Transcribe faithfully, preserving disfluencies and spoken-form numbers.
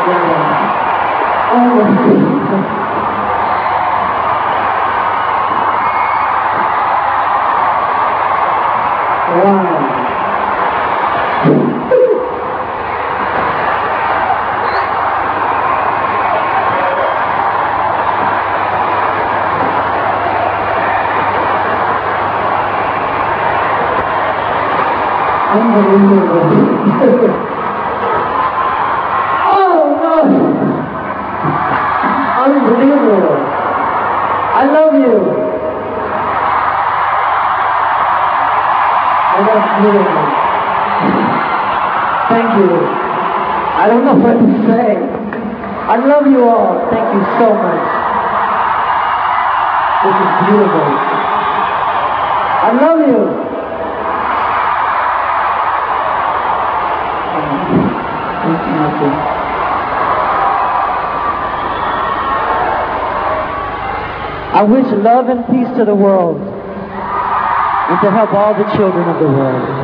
Yeah. Oh, wow. Unbelievable. Oh no! Unbelievable. I love you. Oh, that's beautiful. Thank you. I don't know what to say. I love you all. Thank you so much. This is beautiful. I love you. I wish love and peace to the world and to help all the children of the world.